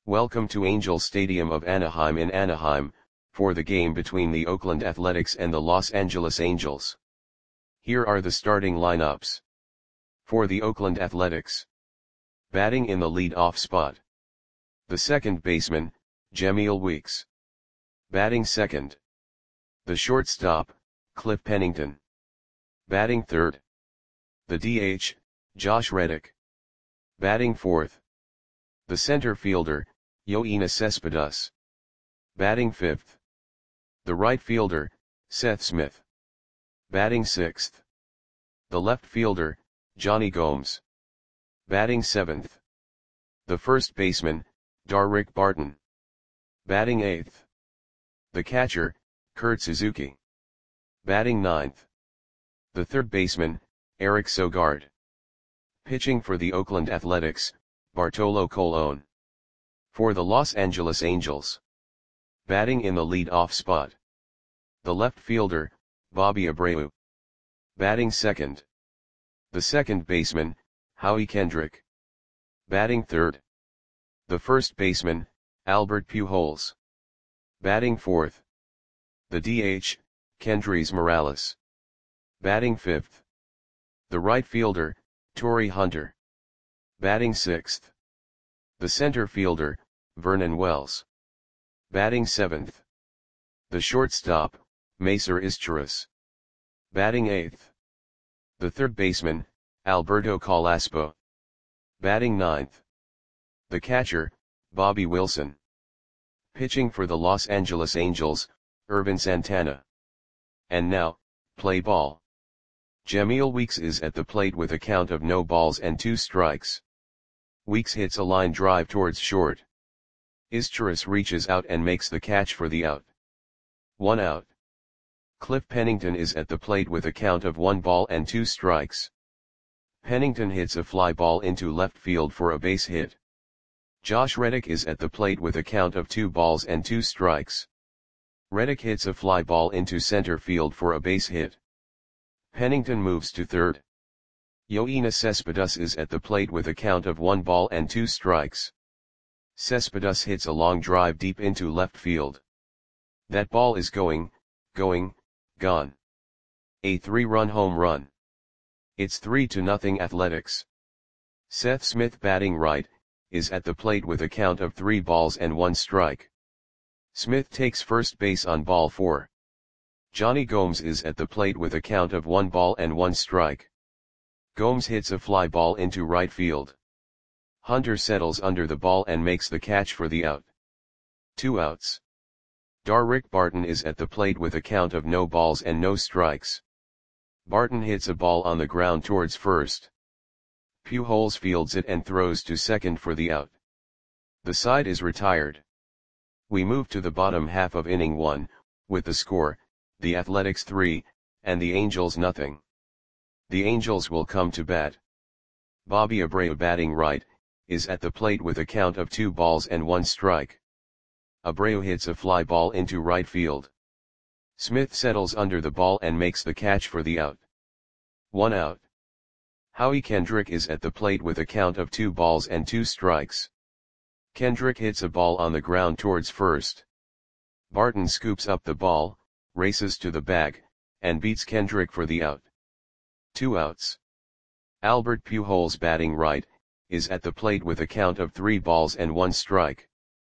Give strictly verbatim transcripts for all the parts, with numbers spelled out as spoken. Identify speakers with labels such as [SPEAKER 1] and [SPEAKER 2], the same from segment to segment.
[SPEAKER 1] Welcome to Angel Stadium of Anaheim in Anaheim, for the game between the Oakland Athletics and the Los Angeles Angels. Here are the starting lineups. For the Oakland Athletics. Batting in the lead-off spot. The second baseman, Jemile Weeks. Batting second. The shortstop, Cliff Pennington. Batting third. The D H, Josh Reddick. Batting fourth. The center fielder, Yoenis Cespedes. Batting fifth. The right fielder, Seth Smith. Batting sixth. The left fielder, Jonny Gomes. Batting seventh. The first baseman, Darrick Barton. Batting eighth. The catcher, Kurt Suzuki. Batting ninth. The third baseman, Eric Sogard. Pitching for the Oakland Athletics, Bartolo Colon. For the Los Angeles Angels. Batting in the lead-off spot. The left fielder, Bobby Abreu. Batting second. The second baseman, Howie Kendrick. Batting third. The first baseman, Albert Pujols. Batting fourth. The D H, Kendrys Morales. Batting fifth. The right fielder, Torii Hunter. Batting sixth. The center fielder, Vernon Wells. Batting seventh. The shortstop, Macer Izturis. Batting eighth. The third baseman, Alberto Calaspo. Batting ninth. The catcher, Bobby Wilson. Pitching for the Los Angeles Angels, Ervin Santana. And now, play ball. Jemile Weeks is at the plate with a count of no balls and two strikes. Weeks hits a line drive towards short. Izturis reaches out and makes the catch for the out. One out. Cliff Pennington is at the plate with a count of one ball and two strikes. Pennington hits a fly ball into left field for a base hit. Josh Reddick is at the plate with a count of two balls and two strikes. Reddick hits a fly ball into center field for a base hit. Pennington moves to third. Yoenis Cespedes is at the plate with a count of one ball and two strikes. Cespedes hits a long drive deep into left field. That ball is going, going, gone. A three-run home run. It's three to nothing Athletics. Seth Smith, batting right, is at the plate with a count of three balls and one strike. Smith takes first base on ball four. Jonny Gomes is at the plate with a count of one ball and one strike. Gomes hits a fly ball into right field. Hunter settles under the ball and makes the catch for the out. Two outs. Darrick Barton is at the plate with a count of no balls and no strikes. Barton hits a ball on the ground towards first. Pujols fields it and throws to second for the out. The side is retired. We move to the bottom half of inning one, with the score, the Athletics three, and the Angels nothing. The Angels will come to bat. Bobby Abreu, batting right, is at the plate with a count of two balls and one strike. Abreu hits a fly ball into right field. Smith settles under the ball and makes the catch for the out. One out. Howie Kendrick is at the plate with a count of two balls and two strikes. Kendrick hits a ball on the ground towards first. Barton scoops up the ball, races to the bag, and beats Kendrick for the out. Two outs. Albert Pujols, batting right, is at the plate with a count of three balls and one strike.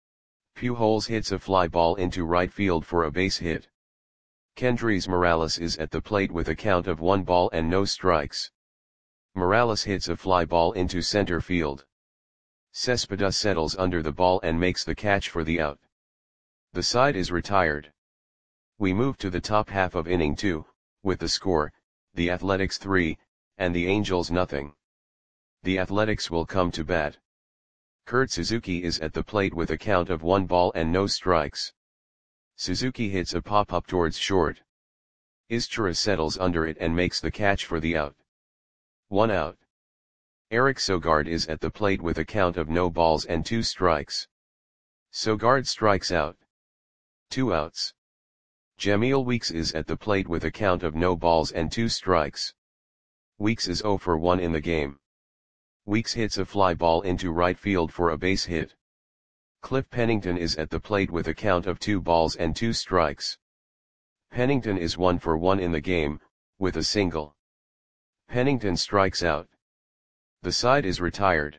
[SPEAKER 1] Pujols hits a fly ball into right field for a base hit. Kendrys Morales is at the plate with a count of one ball and no strikes. Morales hits a fly ball into center field. Cespedes settles under the ball and makes the catch for the out. The side is retired. We move to the top half of inning two, with the score, the Athletics three, and the Angels nothing. The Athletics will come to bat. Kurt Suzuki is at the plate with a count of one ball and no strikes. Suzuki hits a pop-up towards short. Izturis settles under it and makes the catch for the out. One out. Eric Sogard is at the plate with a count of no balls and two strikes. Sogard strikes out. Two outs. Jemile Weeks is at the plate with a count of no balls and two strikes. Weeks is zero for one in the game. Weeks hits a fly ball into right field for a base hit. Cliff Pennington is at the plate with a count of two balls and two strikes. Pennington is one for one in the game, with a single. Pennington strikes out. The side is retired.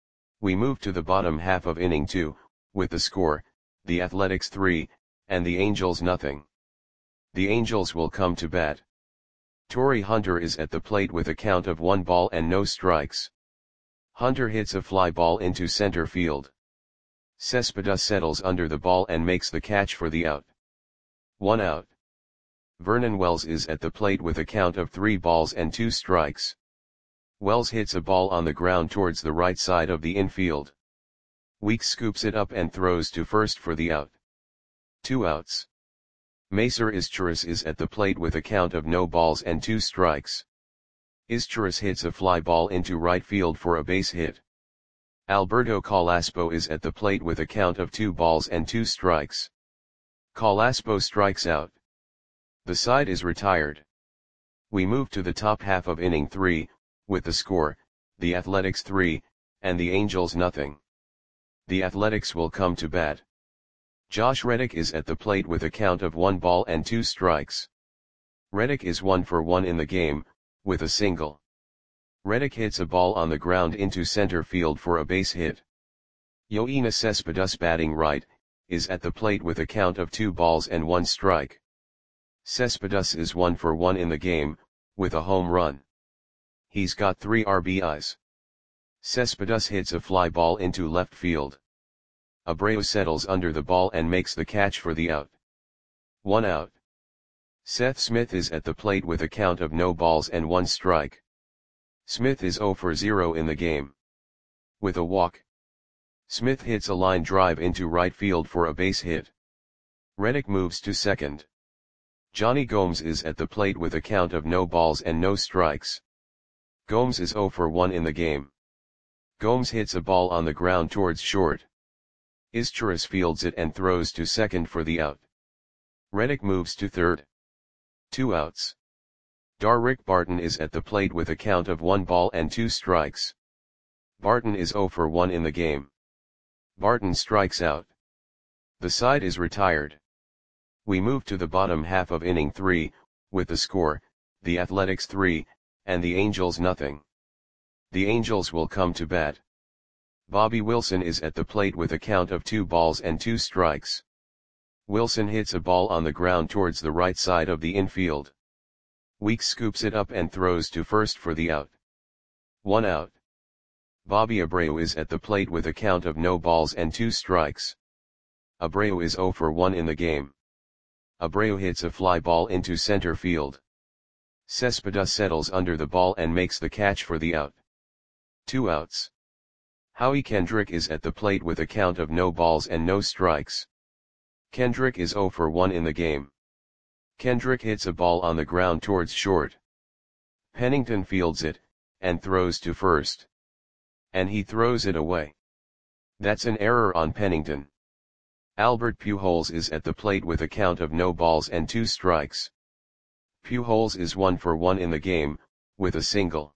[SPEAKER 1] We move to the bottom half of inning two, with the score, the Athletics three, and the Angels nothing. The Angels will come to bat. Torrey Hunter is at the plate with a count of one ball and no strikes. Hunter hits a fly ball into center field. Cespedes settles under the ball and makes the catch for the out. One out. Vernon Wells is at the plate with a count of three balls and two strikes. Wells hits a ball on the ground towards the right side of the infield. Weeks scoops it up and throws to first for the out. Two outs. Macer Izturis is at the plate with a count of no balls and two strikes. Izturis hits a fly ball into right field for a base hit. Alberto Calaspo is at the plate with a count of two balls and two strikes. Calaspo strikes out. The side is retired. We move to the top half of inning three, with the score, the Athletics three, and the Angels nothing. The Athletics will come to bat. Josh Reddick is at the plate with a count of one ball and two strikes. Reddick is one for one in the game, with a single. Reddick hits a ball on the ground into center field for a base hit. Yoenis Cespedes, batting right, is at the plate with a count of two balls and one strike. Cespedes is one for one in the game, with a home run. He's got three R B Is. Cespedes hits a fly ball into left field. Abreu settles under the ball and makes the catch for the out. One out. Seth Smith is at the plate with a count of no balls and one strike. Smith is zero for zero in the game. With a walk. Smith hits a line drive into right field for a base hit. Reddick moves to second. Johnny Gomes is at the plate with a count of no balls and no strikes. Gomes is zero for one in the game. Gomes hits a ball on the ground towards short. Izturis fields it and throws to second for the out. Reddick moves to third. Two outs. Darrick Barton is at the plate with a count of one ball and two strikes. Barton is zero for one in the game. Barton strikes out. The side is retired. We move to the bottom half of inning three, with the score, the Athletics three, and the Angels nothing. The Angels will come to bat. Bobby Wilson is at the plate with a count of two balls and two strikes. Wilson hits a ball on the ground towards the right side of the infield. Weeks scoops it up and throws to first for the out. One out. Bobby Abreu is at the plate with a count of no balls and two strikes. Abreu is zero for one in the game. Abreu hits a fly ball into center field. Cespedes settles under the ball and makes the catch for the out. Two outs. Howie Kendrick is at the plate with a count of no balls and no strikes. Kendrick is zero for one in the game. Kendrick hits a ball on the ground towards short. Pennington fields it, and throws to first. And he throws it away. That's an error on Pennington. Albert Pujols is at the plate with a count of no balls and two strikes. Pujols is one for one in the game, with a single.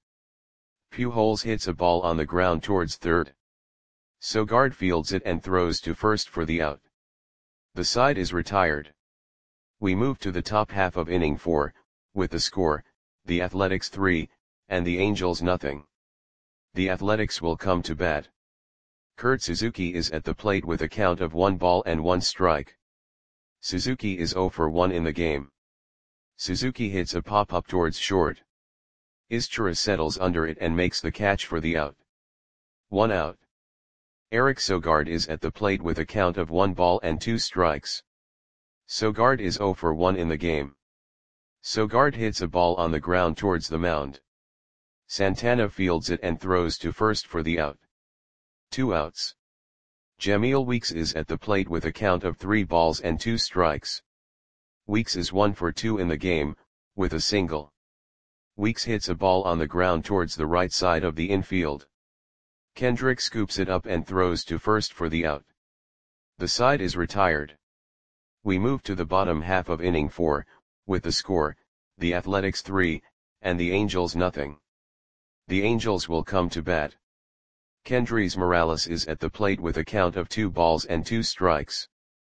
[SPEAKER 1] Pujols hits a ball on the ground towards third. Sogard fields it and throws to first for the out. The side is retired. We move to the top half of inning four, with the score, the Athletics three, and the Angels nothing. The Athletics will come to bat. Kurt Suzuki is at the plate with a count of one ball and one strike. Suzuki is zero for one in the game. Suzuki hits a pop-up towards short. Izturis settles under it and makes the catch for the out. One out. Eric Sogard is at the plate with a count of one ball and two strikes. Sogard is zero for one in the game. Sogard hits a ball on the ground towards the mound. Santana fields it and throws to first for the out. Two outs. Jamil Weeks is at the plate with a count of three balls and two strikes. Weeks is one for two in the game, with a single. Weeks hits a ball on the ground towards the right side of the infield. Kendrick scoops it up and throws to first for the out. The side is retired. We move to the bottom half of inning four, with the score, the Athletics three, and the Angels nothing. The Angels will come to bat. Kendrys Morales is at the plate with a count of two balls and two strikes.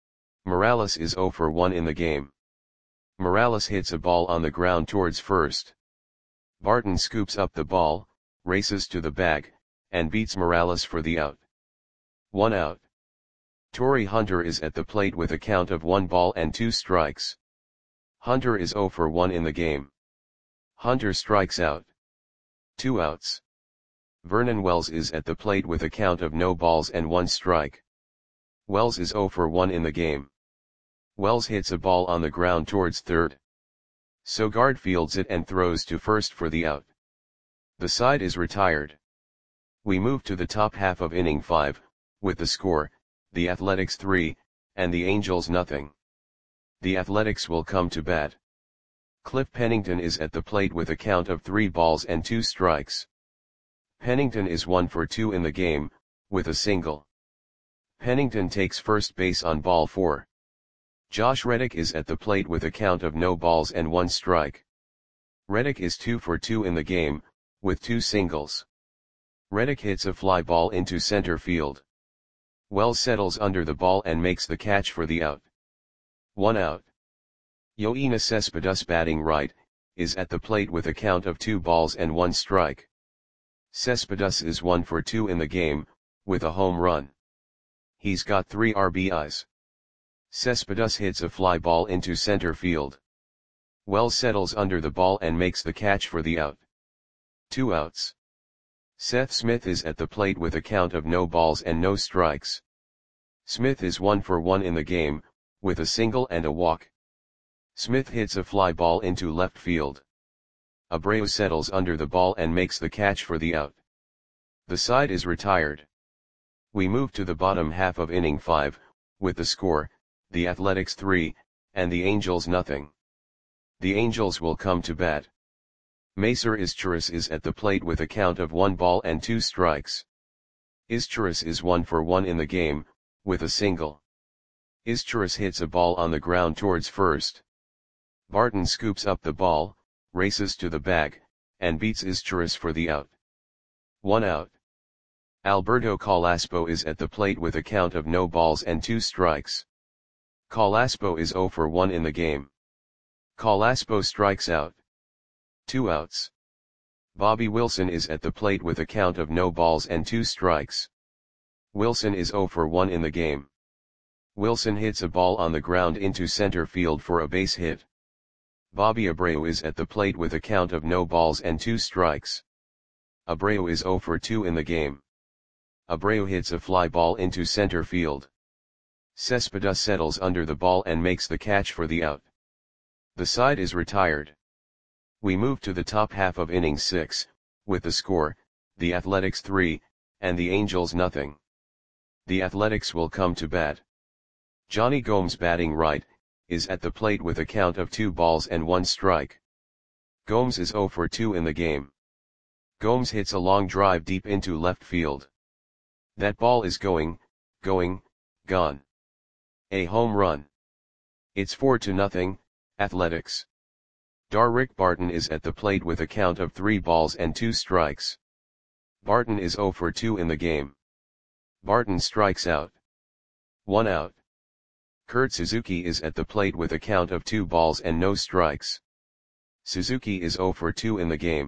[SPEAKER 1] Morales is zero for one in the game. Morales hits a ball on the ground towards first. Barton scoops up the ball, races to the bag, and beats Morales for the out. One out. Torii Hunter is at the plate with a count of one ball and two strikes. Hunter is zero for one in the game. Hunter strikes out. Two outs. Vernon Wells is at the plate with a count of no balls and one strike. Wells is zero for one in the game. Wells hits a ball on the ground towards third. Sogard fields it and throws to first for the out. The side is retired. We move to the top half of inning five, with the score, the Athletics three, and the Angels nothing. The Athletics will come to bat. Cliff Pennington is at the plate with a count of three balls and two strikes. Pennington is one for two in the game, with a single. Pennington takes first base on ball four. Josh Reddick is at the plate with a count of no balls and one strike. Reddick is two for two in the game, with two singles. Reddick hits a fly ball into center field. Wells settles under the ball and makes the catch for the out. One out. Yoenis Cespedes, batting right, is at the plate with a count of two balls and one strike. Cespedes is one for two in the game, with a home run. He's got three R B Is. Cespedes hits a fly ball into center field. Wells settles under the ball and makes the catch for the out. Two outs. Seth Smith is at the plate with a count of no balls and no strikes. Smith is one for one in the game, with a single and a walk. Smith hits a fly ball into left field. Abreu settles under the ball and makes the catch for the out. The side is retired. We move to the bottom half of inning five, with the score, the Athletics three, and the Angels nothing. The Angels will come to bat. Macer Izturis is at the plate with a count of one ball and two strikes. Izturis is one for one in the game, with a single. Izturis hits a ball on the ground towards first. Barton scoops up the ball, races to the bag, and beats Izturis for the out. One out. Alberto Calaspo is at the plate with a count of no balls and two strikes. Calaspo is zero for one in the game. Calaspo strikes out. Two outs. Bobby Wilson is at the plate with a count of no balls and two strikes. Wilson is zero for one in the game. Wilson hits a ball on the ground into center field for a base hit. Bobby Abreu is at the plate with a count of no balls and two strikes. Abreu is zero for two in the game. Abreu hits a fly ball into center field. Cespedes settles under the ball and makes the catch for the out. The side is retired. We move to the top half of inning six, with the score, the Athletics three, and the Angels nothing. The Athletics will come to bat. Johnny Gomes, batting right, is at the plate with a count of two balls and one strike. Gomes is zero for two in the game. Gomes hits a long drive deep into left field. That ball is going, going, gone. A home run. It's four to nothing, Athletics. Darrick Barton is at the plate with a count of three balls and two strikes. Barton is zero for two in the game. Barton strikes out. One out. Kurt Suzuki is at the plate with a count of two balls and no strikes. Suzuki is zero for two in the game.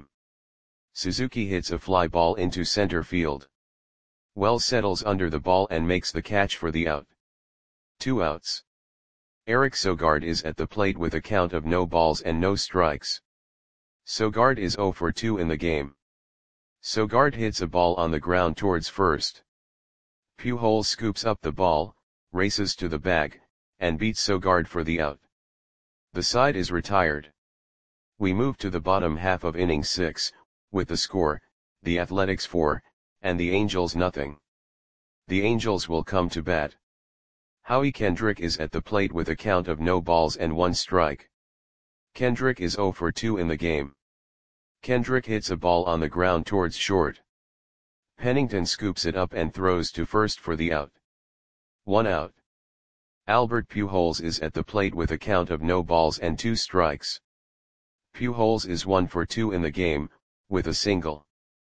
[SPEAKER 1] Suzuki hits a fly ball into center field. Wells settles under the ball and makes the catch for the out. Two outs. Eric Sogard is at the plate with a count of no balls and no strikes. Sogard is zero for two in the game. Sogard hits a ball on the ground towards first. Pujols scoops up the ball, races to the bag, and beats Sogard for the out. The side is retired. We move to the bottom half of inning six, with the score, the Athletics four, and the Angels nothing. The Angels will come to bat. Howie Kendrick is at the plate with a count of no balls and one strike. Kendrick is zero for two in the game. Kendrick hits a ball on the ground towards short. Pennington scoops it up and throws to first for the out. One out. Albert Pujols is at the plate with a count of no balls and two strikes. Pujols is one for two in the game, with a single.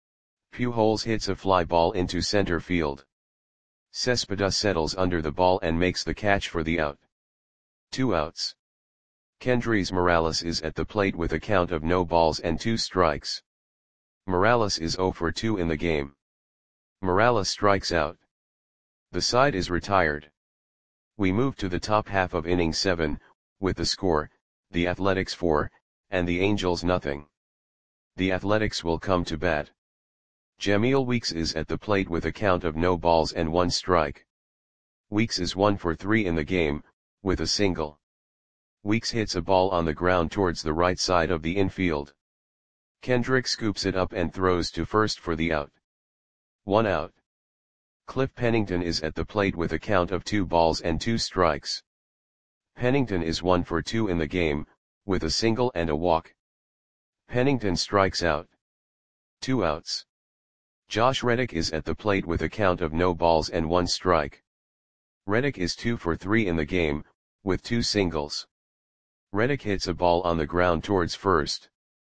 [SPEAKER 1] Pujols hits a fly ball into center field. Cespedes settles under the ball and makes the catch for the out. Two outs. Kendrys Morales is at the plate with a count of no balls and two strikes. Morales is zero for two in the game. Morales strikes out. The side is retired. We move to the top half of inning seven, with the score, the Athletics four, and the Angels nothing. The Athletics will come to bat. Jamil Weeks is at the plate with a count of no balls and one strike. Weeks is one for three in the game, with a single. Weeks hits a ball on the ground towards the right side of the infield. Kendrick scoops it up and throws to first for the out. One out. Cliff Pennington is at the plate with a count of two balls and two strikes. Pennington is one for two in the game, with a single and a walk. Pennington strikes out. Two outs. Josh Reddick is at the plate with a count of no balls and one strike. Reddick is two for three in the game, with two singles. Reddick hits a ball on the ground towards first.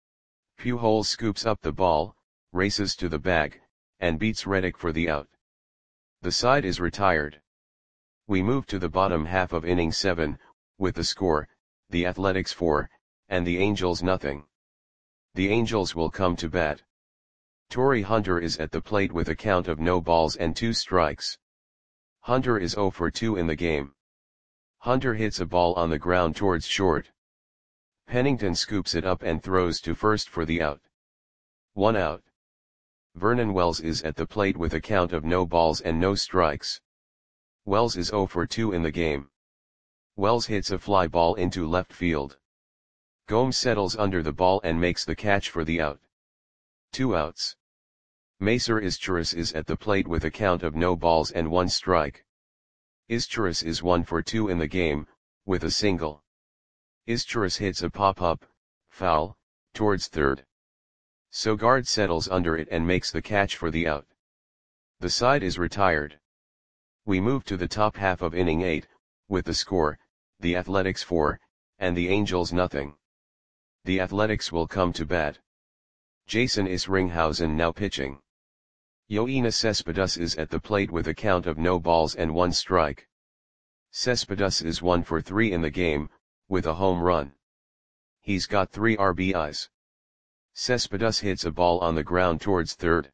[SPEAKER 1] Pujols scoops up the ball, races to the bag, and beats Reddick for the out. The side is retired. We move to the bottom half of inning seven, with the score, the Athletics four, and the Angels nothing. The Angels will come to bat. Torrey Hunter is at the plate with a count of no balls and two strikes. Hunter is zero for two in the game. Hunter hits a ball on the ground towards short. Pennington scoops it up and throws to first for the out. One out. Vernon Wells is at the plate with a count of no balls and no strikes. Wells is zero for two in the game. Wells hits a fly ball into left field. Gomes settles under the ball and makes the catch for the out. Two outs. Macer Izturis is at the plate with a count of no balls and one strike. Izturis is one for two in the game, with a single. Izturis hits a pop-up, foul, towards third. Sogard settles under it and makes the catch for the out. The side is retired. We move to the top half of inning eight, with the score, the Athletics four, and the Angels nothing. The Athletics will come to bat. Jason Isringhausen now pitching. Yoenis Cespedes is at the plate with a count of no balls and one strike. Cespedes is one for three in the game, with a home run. He's got three R B Is. Cespedes hits a ball on the ground towards third.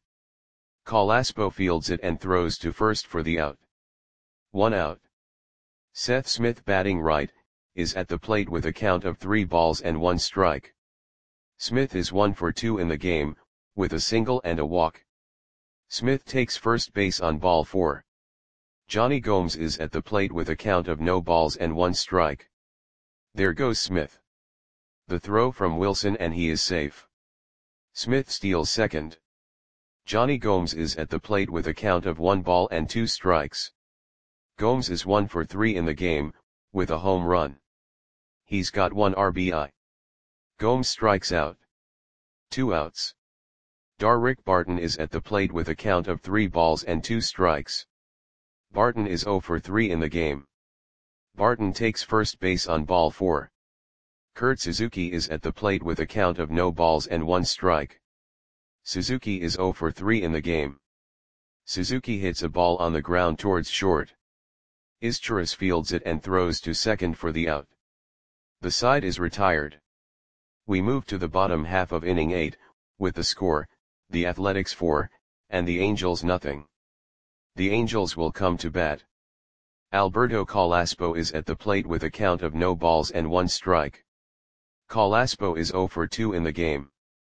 [SPEAKER 1] Calaspo fields it and throws to first for the out. One out. Seth Smith, batting right, is at the plate with a count of three balls and one strike. Smith is one for two in the game, with a single and a walk. Smith takes first base on ball four. Johnny Gomes is at the plate with a count of no balls and one strike. There goes Smith. The throw from Wilson and he is safe. Smith steals second. Johnny Gomes is at the plate with a count of one ball and two strikes. Gomes is one for three in the game, with a home run. He's got one R B I. Gomes strikes out. Two outs. Darrick Barton is at the plate with a count of three balls and two strikes. Barton is zero for three in the game. Barton takes first base on ball four. Kurt Suzuki is at the plate with a count of no balls and one strike. Suzuki is zero for three in the game. Suzuki hits a ball on the ground towards short. Izturis fields it and throws to second for the out. The side is retired. We move to the bottom half of inning eight, with the score, the Athletics four, and the Angels nothing. The Angels will come to bat. Alberto Calaspo is at the plate with a count of no balls and one strike. Calaspo is zero for two in the game.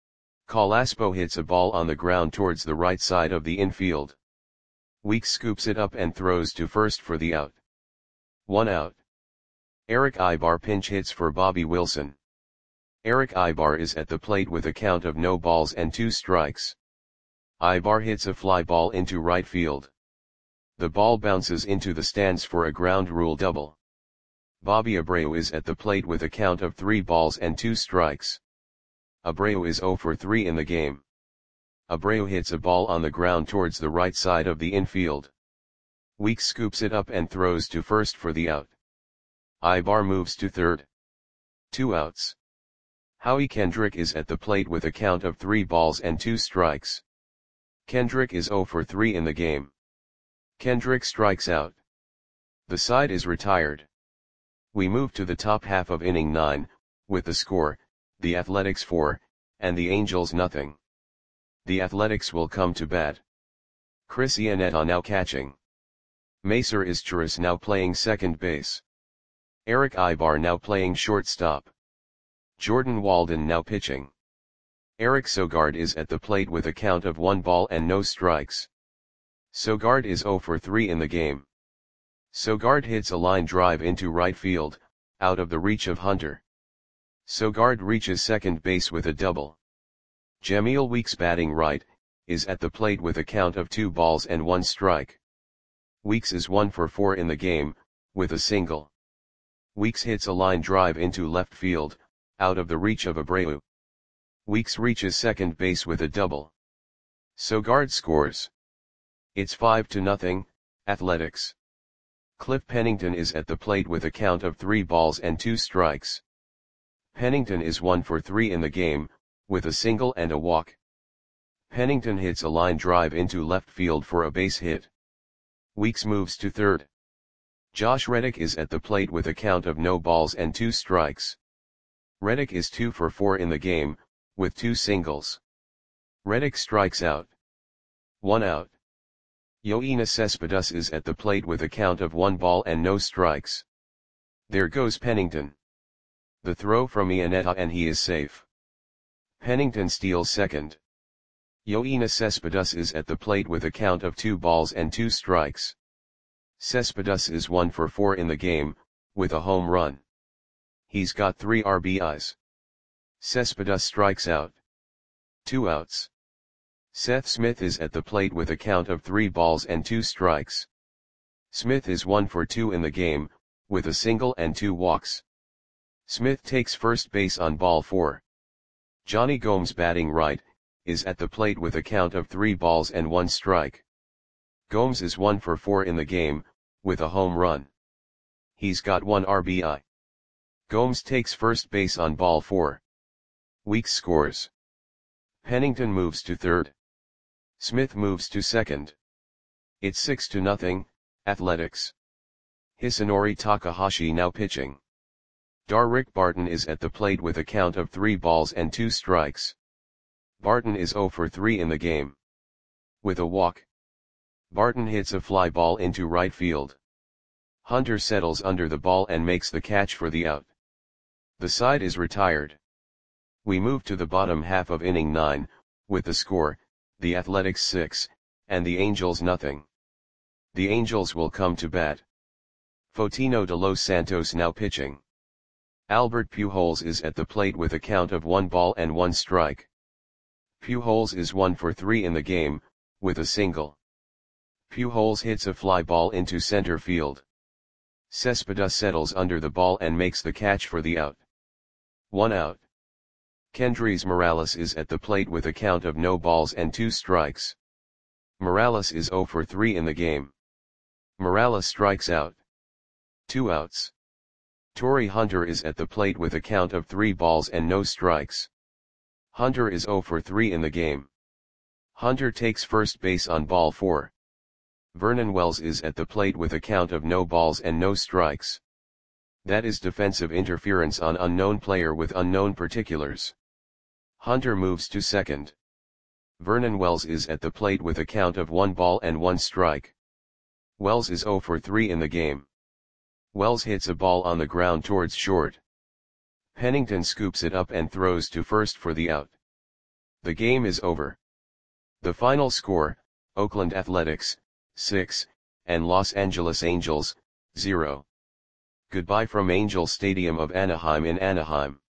[SPEAKER 1] Calaspo hits a ball on the ground towards the right side of the infield. Weeks scoops it up and throws to first for the out. One out. Eric Ibar pinch hits for Bobby Wilson. Eric Ibar is at the plate with a count of no balls and two strikes. Ibar hits a fly ball into right field. The ball bounces into the stands for a ground rule double. Bobby Abreu is at the plate with a count of three balls and two strikes. Abreu is zero for three in the game. Abreu hits a ball on the ground towards the right side of the infield. Weeks scoops it up and throws to first for the out. Ibar moves to third. Two outs. Howie Kendrick is at the plate with a count of three balls and two strikes. Kendrick is zero for three in the game. Kendrick strikes out. The side is retired. We move to the top half of inning nine, with the score, the Athletics four, and the Angels nothing. The Athletics will come to bat. Chris Iannetta now catching. Macer Izturis now playing second base. Eric Ibar now playing shortstop. Jordan Walden now pitching. Eric Sogard is at the plate with a count of one ball and no strikes. Sogard is zero for three in the game. Sogard hits a line drive into right field, out of the reach of Hunter. Sogard reaches second base with a double. Jamil Weeks batting right, is at the plate with a count of two balls and one strike. Weeks is one for four in the game, with a single. Weeks hits a line drive into left field, out of the reach of Abreu. Weeks reaches second base with a double. Sogard scores. It's five to nothing, Athletics. Cliff Pennington is at the plate with a count of three balls and two strikes. Pennington is one for three in the game, with a single and a walk. Pennington hits a line drive into left field for a base hit. Weeks moves to third. Josh Reddick is at the plate with a count of no balls and two strikes. Reddick is two for four in the game, with two singles. Reddick strikes out. One out. Yoenis Cespedes is at the plate with a count of one ball and no strikes. There goes Pennington. The throw from Iannetta and he is safe. Pennington steals second. Yoenis Cespedes is at the plate with a count of two balls and two strikes. Cespedes is one for four in the game, with a home run. He's got three R B Is. Cespedes strikes out. Two outs. Seth Smith is at the plate with a count of three balls and two strikes. Smith is one for two in the game, with a single and two walks. Smith takes first base on ball four. Johnny Gomes batting right, is at the plate with a count of three balls and one strike. Gomes is one for four in the game, with a home run. He's got one R B I. Gomes takes first base on ball four. Weeks scores. Pennington moves to third. Smith moves to second. It's six to nothing, Athletics. Hisanori Takahashi now pitching. Darrick Barton is at the plate with a count of three balls and two strikes. Barton is zero for three in the game. With a walk. Barton hits a fly ball into right field. Hunter settles under the ball and makes the catch for the out. The side is retired. We move to the bottom half of inning nine, with the score, the Athletics six, and the Angels nothing. The Angels will come to bat. Fotino de los Santos now pitching. Albert Pujols is at the plate with a count of one ball and one strike. Pujols is one for three in the game, with a single. Pujols hits a fly ball into center field. Cespedes settles under the ball and makes the catch for the out. One out. Kendrys Morales is at the plate with a count of no balls and two strikes. Morales is zero for three in the game. Morales strikes out. Two outs. Torii Hunter is at the plate with a count of three balls and no strikes. Hunter is zero for three in the game. Hunter takes first base on ball four. Vernon Wells is at the plate with a count of no balls and no strikes. That is defensive interference on unknown player with unknown particulars. Hunter moves to second. Vernon Wells is at the plate with a count of one ball and one strike. Wells is zero for three in the game. Wells hits a ball on the ground towards short. Pennington scoops it up and throws to first for the out. The game is over. The final score, Oakland Athletics, six, and Los Angeles Angels, zero. Goodbye from Angel Stadium of Anaheim in Anaheim.